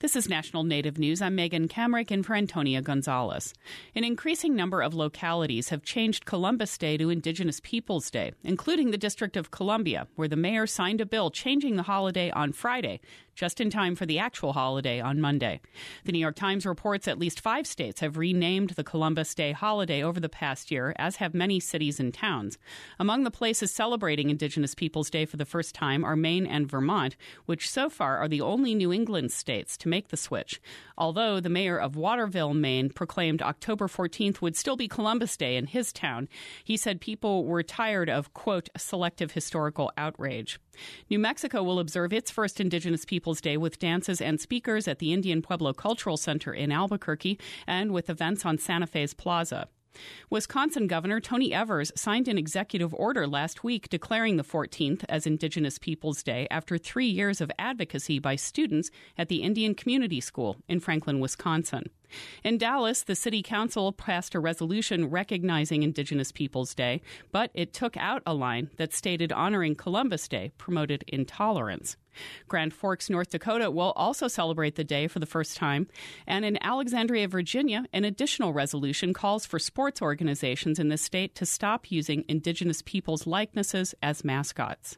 This is National Native News. I'm Megan Kamrick in for Antonia Gonzalez. An increasing number of localities have changed Columbus Day to Indigenous Peoples Day, including the District of Columbia, where the mayor signed a bill changing the holiday on Friday, just in time for the actual holiday on Monday. The New York Times reports at least 5 states have renamed the Columbus Day holiday over the past year, as have many cities and towns. Among the places celebrating Indigenous Peoples Day for the first time are Maine and Vermont, which so far are the only New England states to make the switch. Although the mayor of Waterville, Maine, proclaimed October 14th would still be Columbus Day in his town, he said people were tired of, quote, selective historical outrage. New Mexico will observe its first Indigenous Peoples Day with dances and speakers at the Indian Pueblo Cultural Center in Albuquerque and with events on Santa Fe's Plaza. Wisconsin Governor Tony Evers signed an executive order last week declaring the 14th as Indigenous Peoples Day after 3 years of advocacy by students at the Indian Community School in Franklin, Wisconsin. In Dallas, the city council passed a resolution recognizing Indigenous Peoples Day, but it took out a line that stated honoring Columbus Day promoted intolerance. Grand Forks, North Dakota will also celebrate the day for the first time. And in Alexandria, Virginia, an additional resolution calls for sports organizations in the state to stop using Indigenous peoples' likenesses as mascots.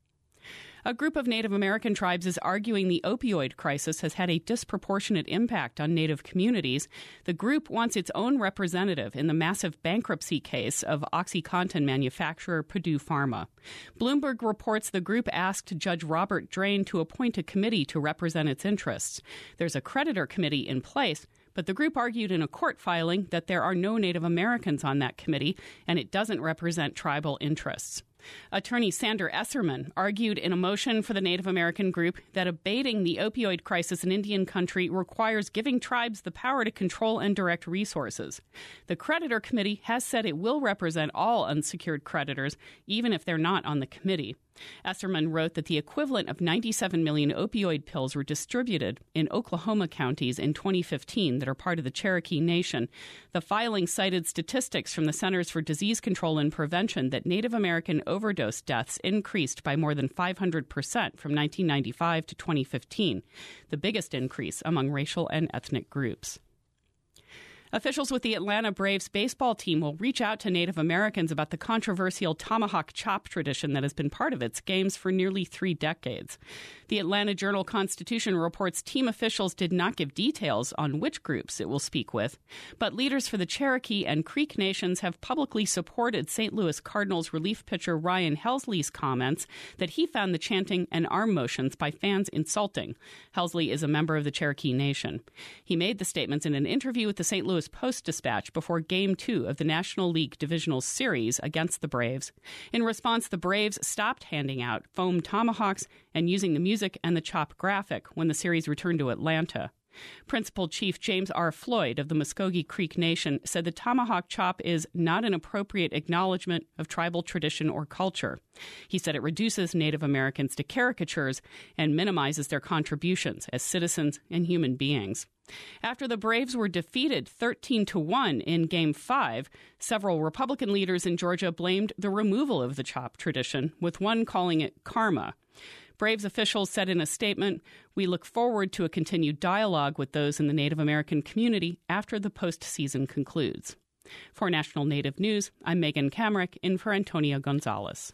A group of Native American tribes is arguing the opioid crisis has had a disproportionate impact on Native communities. The group wants its own representative in the massive bankruptcy case of OxyContin manufacturer Purdue Pharma. Bloomberg reports the group asked Judge Robert Drain to appoint a committee to represent its interests. There's a creditor committee in place, but the group argued in a court filing that there are no Native Americans on that committee and it doesn't represent tribal interests. Attorney Sander Esserman argued in a motion for the Native American group that abating the opioid crisis in Indian country requires giving tribes the power to control and direct resources. The creditor committee has said it will represent all unsecured creditors, even if they're not on the committee. Esserman wrote that the equivalent of 97 million opioid pills were distributed in Oklahoma counties in 2015 that are part of the Cherokee Nation. The filing cited statistics from the Centers for Disease Control and Prevention that Native American overdose deaths increased by more than 500% from 1995 to 2015, the biggest increase among racial and ethnic groups. Officials with the Atlanta Braves baseball team will reach out to Native Americans about the controversial tomahawk chop tradition that has been part of its games for nearly 3 decades. The Atlanta Journal-Constitution reports team officials did not give details on which groups it will speak with, but leaders for the Cherokee and Creek Nations have publicly supported St. Louis Cardinals relief pitcher Ryan Helsley's comments that he found the chanting and arm motions by fans insulting. Helsley is a member of the Cherokee Nation. He made the statements in an interview with the St. Louis Post-Dispatch before Game 2 of the National League Divisional Series against the Braves. In response, the Braves stopped handing out foam tomahawks and using the music and the chop graphic when the series returned to Atlanta. Principal Chief James R. Floyd of the Muskogee Creek Nation said the tomahawk chop is not an appropriate acknowledgement of tribal tradition or culture. He said it reduces Native Americans to caricatures and minimizes their contributions as citizens and human beings. After the Braves were defeated 13-1 in Game 5, several Republican leaders in Georgia blamed the removal of the chop tradition, with one calling it karma. Braves officials said in a statement, "We look forward to a continued dialogue with those in the Native American community after the postseason concludes." For National Native News, I'm Megan Kamrick in for Antonia Gonzalez.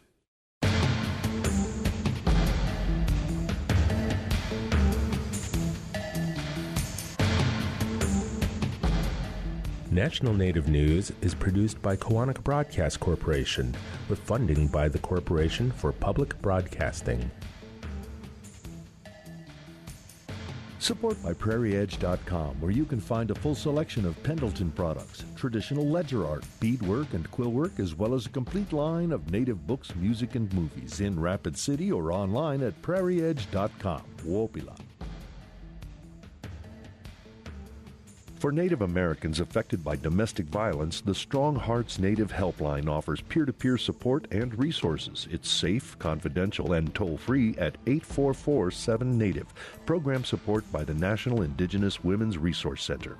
National Native News is produced by Koahnic Broadcast Corporation with funding by the Corporation for Public Broadcasting. Support by PrairieEdge.com, where you can find a full selection of Pendleton products, traditional ledger art, beadwork, and quillwork, as well as a complete line of native books, music, and movies in Rapid City or online at PrairieEdge.com. Wopila. For Native Americans affected by domestic violence, the Strong Hearts Native Helpline offers peer-to-peer support and resources. It's safe, confidential, and toll-free at 844-7-NATIVE. Program support by the National Indigenous Women's Resource Center.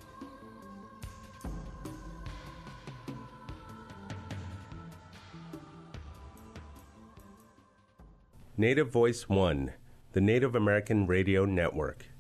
Native Voice One, the Native American Radio Network.